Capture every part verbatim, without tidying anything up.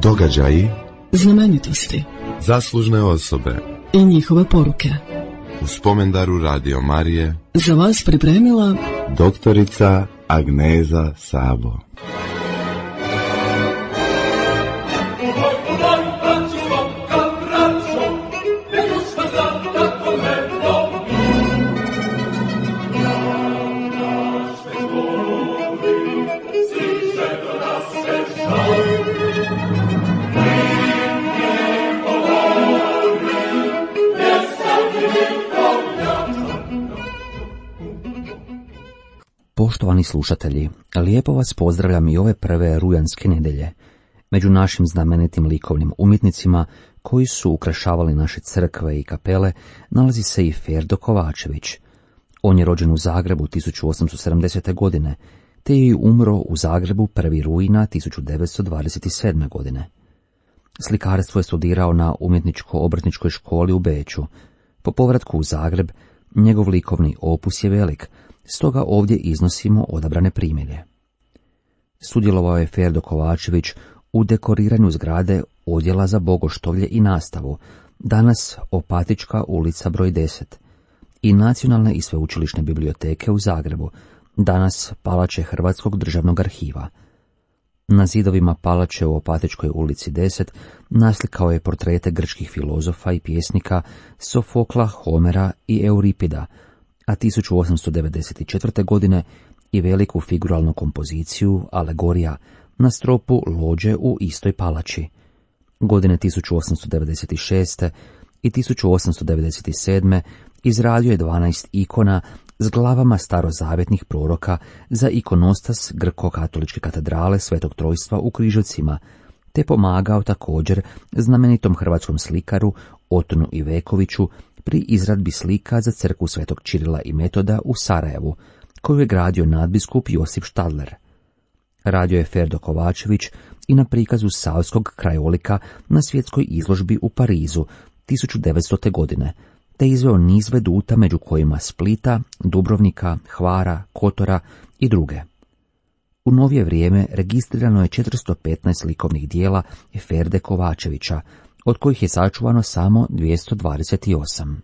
Događaji, znamenitosti, zaslužne osobe i njihove poruke. U spomendaru Radio Marije Za vas pripremila doktorica Agneza Sabo. Poštovani slušatelji, lijepo vas pozdravljam i ove prve rujanske nedelje. Među našim znamenitim likovnim umjetnicima koji su ukrašavali naše crkve i kapele nalazi se i Ferdo Kovačević. On je rođen u Zagrebu tisuću osamsto sedamdesete. godine, te je i umro u Zagrebu prvog rujna tisuću devetsto dvadeset sedme. godine. Slikarstvo je studirao na umjetničko-obrtničkoj školi u Beču. Po povratku u Zagreb, njegov likovni opus je velik, stoga ovdje iznosimo odabrane primjere. Sudjelovao je Ferdo Kovačević u dekoriranju zgrade Odjela za bogoštovlje i nastavu, danas Opatička ulica broj deset, i Nacionalne i sveučilišne biblioteke u Zagrebu, danas Palače Hrvatskog državnog arhiva. Na zidovima palače u Opatičkoj ulici deset naslikao je portrete grčkih filozofa i pjesnika Sofokla, Homera i Euripida, a tisuću osamsto devedeset četvrte. godine i veliku figuralnu kompoziciju Alegorija na stropu lođe u istoj palači. Godine tisuću osamsto devedeset šeste. i tisuću osamsto devedeset sedme. izradio je dvanaest ikona s glavama starozavjetnih proroka za ikonostas Grko-katoličke katedrale Svetog Trojstva u Križevcima, te pomagao također znamenitom hrvatskom slikaru Otonu Ivekoviću pri izradbi slika za crkvu Svetog Čirila i Metoda u Sarajevu, koju je gradio nadbiskup Josip Štadler. Radio je Ferdo Kovačević i na prikazu savskog krajolika na svjetskoj izložbi u Parizu tisuću devetstote. godine, te izveo niz veduta među kojima Splita, Dubrovnika, Hvara, Kotora i druge. U novije vrijeme registrirano je četiristo petnaest likovnih dijela Ferde Kovačevića, od kojih je sačuvano samo dvjesto dvadeset osam.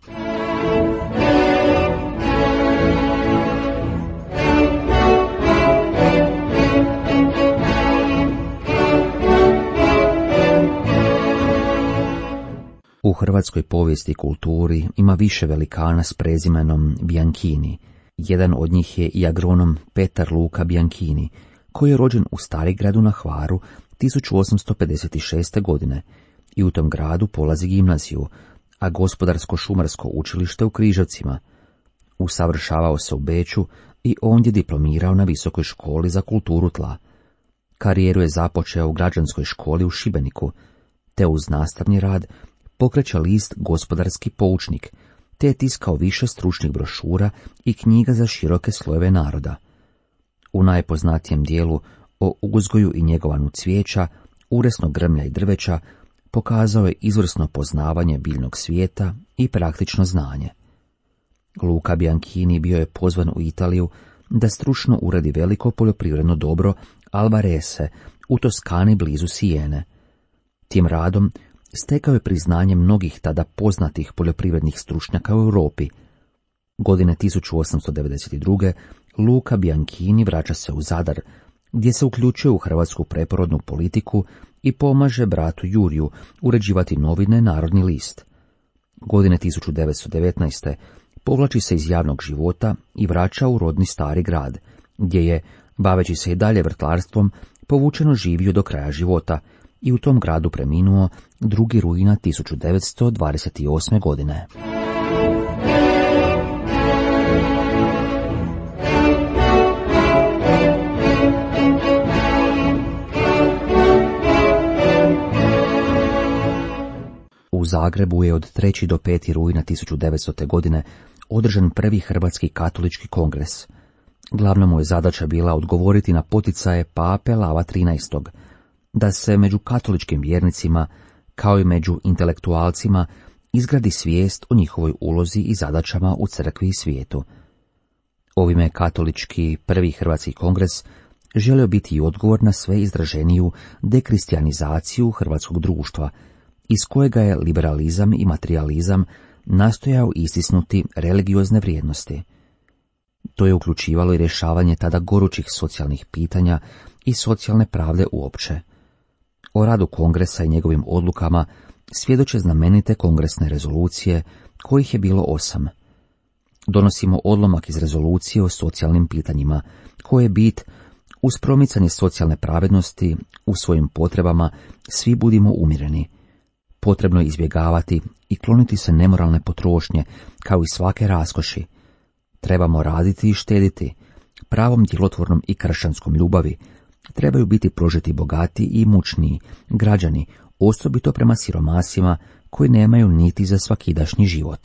U hrvatskoj povijesti i kulturi ima više velikana s prezimenom Bianchini. Jedan od njih je i agronom Petar Luka Bianchini, koji je rođen u Starigradu na Hvaru tisuću osamsto pedeset šeste. godine i u tom gradu polazi gimnaziju, a gospodarsko-šumarsko učilište u Križevcima. Usavršavao se u Beču i ondje diplomirao na Visokoj školi za kulturu tla. Karijeru je započeo u Građanskoj školi u Šibeniku, te uz nastavni rad pokreće list Gospodarski poučnik, te je tiskao više stručnih brošura i knjiga za široke slojeve naroda. U najpoznatijem dijelu o uzgoju i njegovanju cvijeća, uresnog grmlja i drveća, pokazao je izvrsno poznavanje biljnog svijeta i praktično znanje. Luka Bianchini bio je pozvan u Italiju da stručno uredi veliko poljoprivredno dobro Albarese u Toskani blizu Sijene. Tim radom stekao je priznanje mnogih tada poznatih poljoprivrednih stručnjaka u Europi. Godine tisuću osamsto devedeset druge. Luka Bianchini vraća se u Zadar, gdje se uključuje u hrvatsku preporodnu politiku i pomaže bratu Juriju uređivati novine Narodni list. Godine tisuću devetsto devetnaeste. povlači se iz javnog života i vraća u rodni Stari grad, gdje je, baveći se i dalje vrtlarstvom, povučeno živio do kraja života i u tom gradu preminuo drugog rujna tisuću devetsto dvadeset osme. godine. U Zagrebu je od trećeg do petog rujna tisuću devetstote. godine održan prvi Hrvatski katolički kongres. Glavna mu je zadaća bila odgovoriti na poticaje pape Lava trinaestog. da se među katoličkim vjernicima, kao i među intelektualcima, izgradi svijest o njihovoj ulozi i zadaćama u crkvi i svijetu. Ovime je katolički prvi Hrvatski kongres želio biti i odgovor na sve izraženiju dekristijanizaciju hrvatskog društva, iz kojega je liberalizam i materializam nastojao istisnuti religiozne vrijednosti. To je uključivalo i rješavanje tada gorućih socijalnih pitanja i socijalne pravde uopće. O radu kongresa i njegovim odlukama svjedoče znamenite kongresne rezolucije, kojih je bilo osam. Donosimo odlomak iz rezolucije o socijalnim pitanjima, koje je bit: uz promicanje socijalne pravednosti, u svojim potrebama svi budimo umireni. Potrebno je izbjegavati i kloniti se nemoralne potrošnje, kao i svake raskoši. Trebamo raditi i štediti, pravom djelotvornom i kršćanskom ljubavi. Trebaju biti prožeti bogati i imućniji građani, osobito prema siromasima koji nemaju niti za svakidašnji život.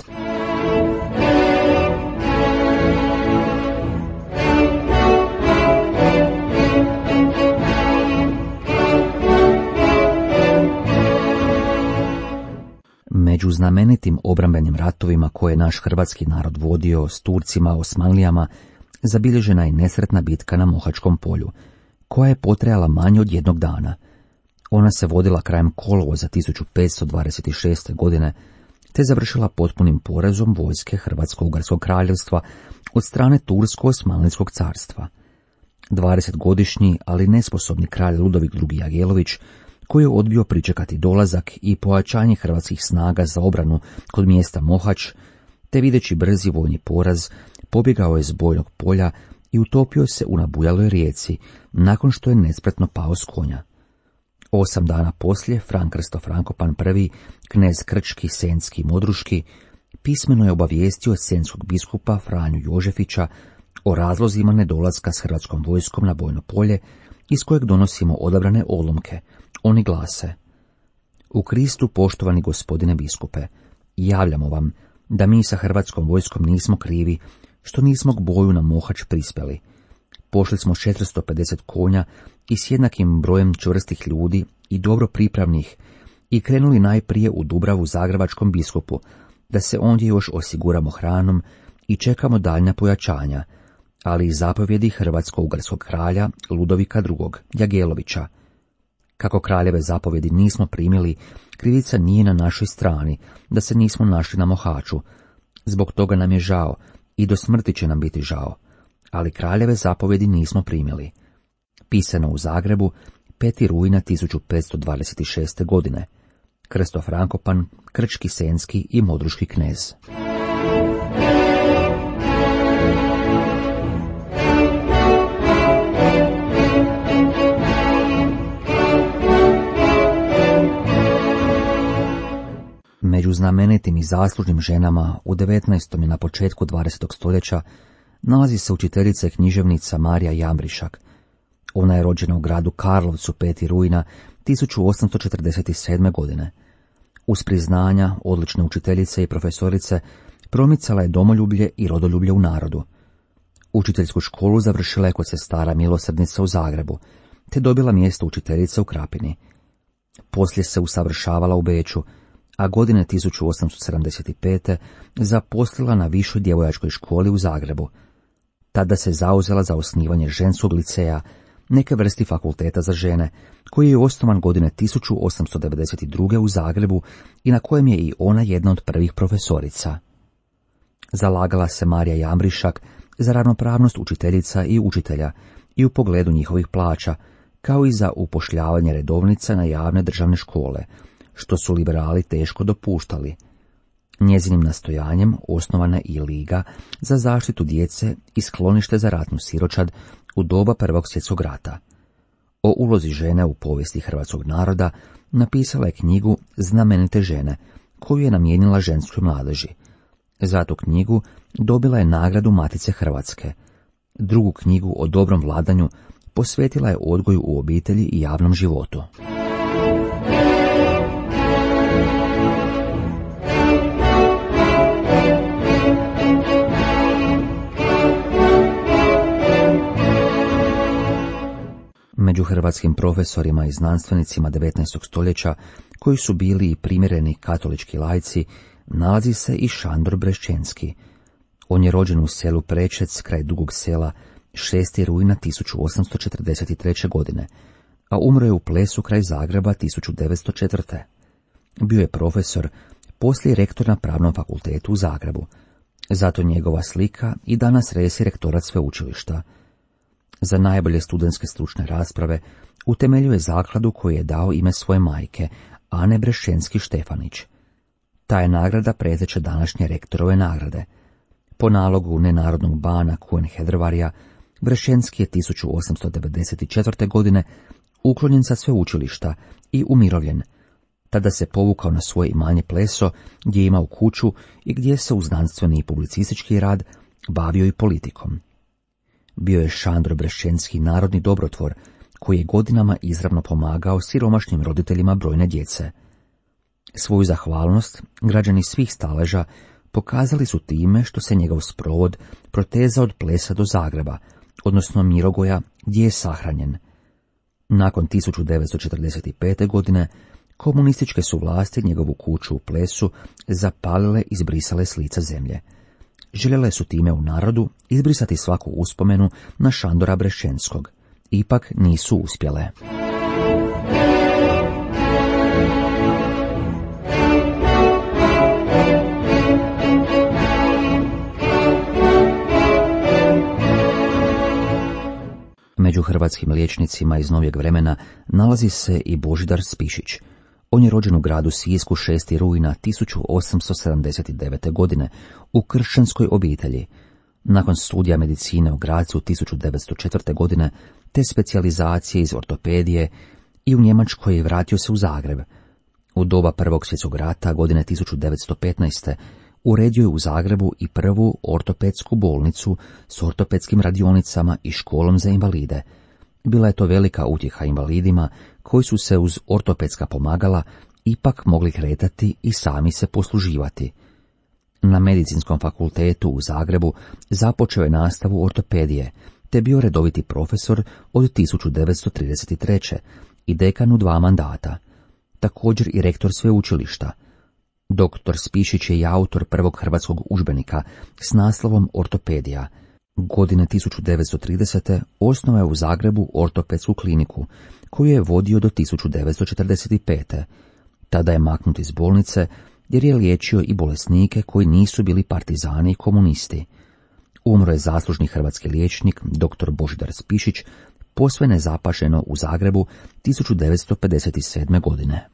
Među znamenitim obrambenim ratovima koje je naš hrvatski narod vodio s Turcima, Osmanlijama, zabilježena je nesretna bitka na Mohačkom polju, koja je potrajala manje od jednog dana. Ona se vodila krajem kolovoza tisuću petsto dvadeset šeste. godine, te završila potpunim porazom vojske Hrvatsko-Ugarskog kraljevstva od strane Tursko-Osmanlijskog carstva. dvadesetgodišnji, ali nesposobni kralj Ludovik drugi. Jagelović, koji je odbio pričekati dolazak i pojačanje hrvatskih snaga za obranu kod mjesta Mohač, te videći brzi vojni poraz, pobjegao je s bojnog polja i utopio se u nabujaloj rijeci, nakon što je nespretno pao s konja. Osam dana poslije Fran Krsto Frankopan I, knez Krčki, Senjski i Modruški, pismeno je obavijestio senjskog biskupa Franju Jožefića o razlozima nedolaska s hrvatskom vojskom na bojno polje, iz kojeg donosimo odabrane odlomke. Oni glase: U Kristu, poštovani gospodine biskupe, javljamo vam da mi sa hrvatskom vojskom nismo krivi što nismo k boju na Mohač prispjeli. Pošli smo četiristo pedeset konja i s jednakim brojem čvrstih ljudi i dobro pripravnih i krenuli najprije u Dubravu zagrebačkom biskupu, da se ondje još osiguramo hranom i čekamo daljnja pojačanja, ali i zapovjedi hrvatsko-ugarskog kralja Ludovika drugog. Jagelovića. Kako kraljeve zapovjedi nismo primili, krivica nije na našoj strani, da se nismo našli na Mohaču. Zbog toga nam je žao i do smrti će nam biti žao, ali kraljeve zapovjedi nismo primili. Pisano u Zagrebu, peti rujna tisuću petsto dvadeset šeste. godine. Krsto Frankopan, Krčki, Senjski i Modruški knez. Među znamenitim i zaslužnim ženama u devetnaestom i na početku dvadesetog stoljeća nalazi se učiteljica i književnica Marija Jambrišak. Ona je rođena u gradu Karlovcu peti rujna tisuću osamsto četrdeset sedme. godine. Uz priznanja, odlične učiteljice i profesorice, promicala je domoljublje i rodoljublje u narodu. Učiteljsku školu završila je kod sestara Milosrdnica u Zagrebu, te dobila mjesto učiteljice u Krapini. Poslije se usavršavala u Beču, a godine tisuću osamsto sedamdeset pete. zaposlila na višoj djevojačkoj školi u Zagrebu. Tada se zauzela za osnivanje ženskog liceja, neke vrsti fakulteta za žene, koji je osnovan godine tisuću osamsto devedeset druge. u Zagrebu i na kojem je i ona jedna od prvih profesorica. Zalagala se Marija Jambrišak za ravnopravnost učiteljica i učitelja i u pogledu njihovih plaća, kao i za upošljavanje redovnica na javne državne škole, što su liberali teško dopuštali. Njezinim nastojanjem osnovana je i Liga za zaštitu djece i sklonište za ratnu siročad u doba Prvog svjetskog rata. O ulozi žene u povijesti hrvatskog naroda napisala je knjigu Znamenite žene, koju je namijenila ženskoj mladeži. Za tu knjigu dobila je nagradu Matice Hrvatske. Drugu knjigu o dobrom vladanju posvetila je odgoju u obitelji i javnom životu. Među hrvatskim profesorima i znanstvenicima devetnaestog stoljeća, koji su bili i primjereni katolički laici, nalazi se i Šandor Brešćenski. On je rođen u selu Prečec kraj Dugog Sela šesti rujna tisuću osamsto četrdeset treće. godine, a umro je u Plesu kraj Zagreba tisuću devetsto četvrte. Bio je profesor, poslije rektor na Pravnom fakultetu u Zagrebu. Zato njegova slika i danas resi rektorat sveučilišta. Za najbolje studentske stručne rasprave utemeljuje zakladu koju je dao ime svoje majke, Ane Brešćenski Štefanić. Ta je nagrada preteča današnje rektorove nagrade. Po nalogu nenarodnog bana Kuenhedrvarija, Brešćenski je tisuću osamsto devedeset četvrte. godine uklonjen sa sveučilišta i umirovljen. Tada se povukao na svoje imanje Pleso, gdje je imao kuću i gdje se uz znanstveni i publicistički rad bavio i politikom. Bio je Šandro Brešćenski narodni dobrotvor, koji je godinama izravno pomagao siromašnim roditeljima brojne djece. Svoju zahvalnost građani svih staleža pokazali su time što se njegov sprovod proteza od Plesa do Zagreba, odnosno Mirogoja, gdje je sahranjen. Nakon tisuću devetsto četrdeset pete. godine komunističke su vlasti njegovu kuću u Plesu zapalile i izbrisale s lica zemlje. Željele su time u narodu izbrisati svaku uspomenu na Šandora Brešćenskog. Ipak nisu uspjele. Među hrvatskim liječnicima iz novijeg vremena nalazi se i Božidar Spišić. On je rođen u gradu Sisku šesti rujna tisuću osamsto sedamdeset devete. godine u kršćanskoj obitelji. Nakon studija medicine u Grazu tisuću devetsto četvrte. godine te specijalizacije iz ortopedije i u Njemačkoj vratio se u Zagreb. U doba Prvog svjetskog rata godine tisuću devetsto petnaeste. uredio je u Zagrebu i prvu ortopedsku bolnicu s ortopedskim radionicama i školom za invalide. Bila je to velika utjeha invalidima koji su se uz ortopedska pomagala ipak mogli kretati i sami se posluživati. Na Medicinskom fakultetu u Zagrebu započeo je nastavu ortopedije, te bio redoviti profesor od tisuću devetsto trideset treće. i dekan u dva mandata. Također i rektor sveučilišta. Doktor Spišić je i autor prvog hrvatskog udžbenika s naslovom Ortopedija. Godine tisuću devetsto tridesete. osnovao je u Zagrebu ortopedsku kliniku, koju je vodio do tisuću devetsto četrdeset pete. Tada je maknut iz bolnice jer je liječio i bolesnike koji nisu bili partizani i komunisti. Umro je zaslužni hrvatski liječnik doktor Božidar Spišić, posve nezapaženo u Zagrebu tisuću devetsto pedeset sedme. godine.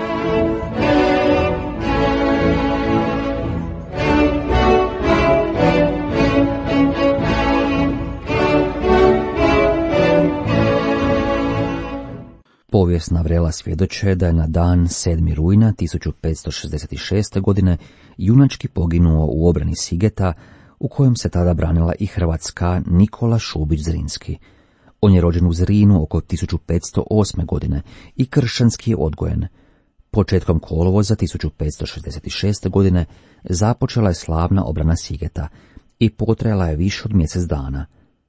Povijesna vrela svjedoče da je na dan sedmog rujna tisuću petsto šezdeset šeste. godine junački poginuo u obrani Sigeta, u kojem se tada branila i Hrvatska, Nikola Šubić Zrinski. On je rođen u Zrinu oko tisuću petsto osme. godine i kršćanski je odgojen. Početkom kolovoza tisuću petsto šezdeset šeste. godine započela je slavna obrana Sigeta i potrajala je više od mjesec dana.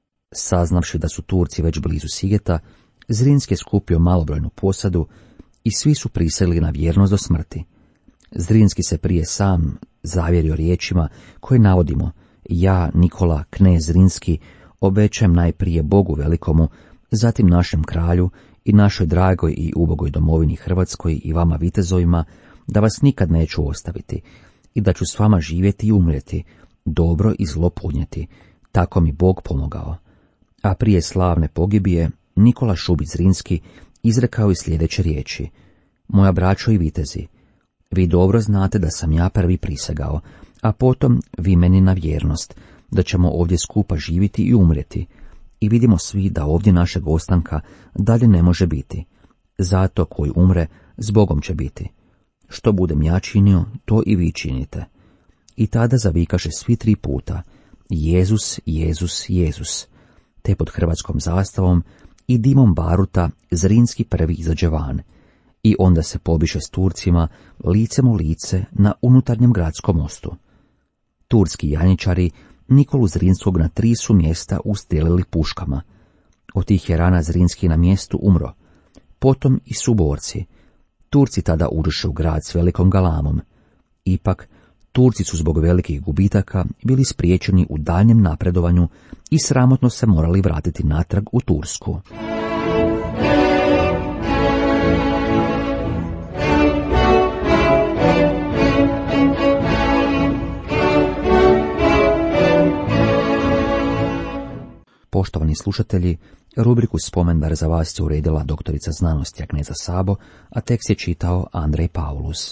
Saznavši da su Turci već blizu Sigeta, Zrinski je skupio malobrojnu posadu i svi su priselili na vjernost do smrti. Zrinski se prije sam zavjerio riječima koje navodimo: ja, Nikola, knez Zrinski, obećajem najprije Bogu velikomu, zatim našem kralju i našoj dragoj i ubogoj domovini Hrvatskoj i vama vitezovima, da vas nikad neću ostaviti i da ću s vama živjeti i umrijeti, dobro i zlo podnijeti, tako mi Bog pomogao. A prije slavne pogibije Nikola Šubić Zrinski izrekao i sljedeće riječi: moja braćo i vitezi, vi dobro znate da sam ja prvi prisegao, a potom vi meni na vjernost, da ćemo ovdje skupa živjeti i umrijeti, i vidimo svi da ovdje našeg ostanka dalje ne može biti. Zato koji umre, s Bogom će biti. Što budem ja činio, to i vi činite. I tada zavikaše svi tri puta: Jezus, Jezus, Jezus, te pod hrvatskom zastavom i dimom baruta Zrinski prvi izađe van, i onda se pobiše s Turcima licem u lice na unutarnjem gradskom mostu. Turski janjičari Nikolu Zrinskog na tri su mjesta ustrijelili puškama. Od tih je rana Zrinski na mjestu umro. Potom i suborci. Turci tada uđoše u grad s velikom galamom. Ipak, Turci su zbog velikih gubitaka bili spriječeni u daljnjem napredovanju i sramotno se morali vratiti natrag u Tursku. Poštovani slušatelji, rubriku Spomendar za vas je uredila doktorica znanosti Agneza Sabo, a tekst je čitao Andrej Paulus.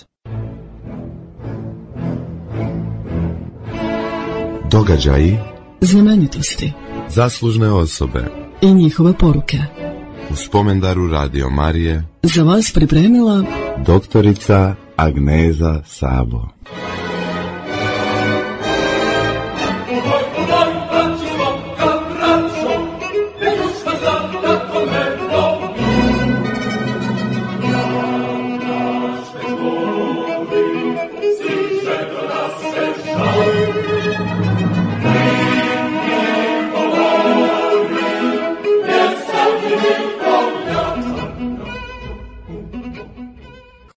Događaji, znamenitosti zaslužne osobe i njihove poruke. U Spomendaru Radio Marije Za vas pripremila doktorica Agneza Sabo.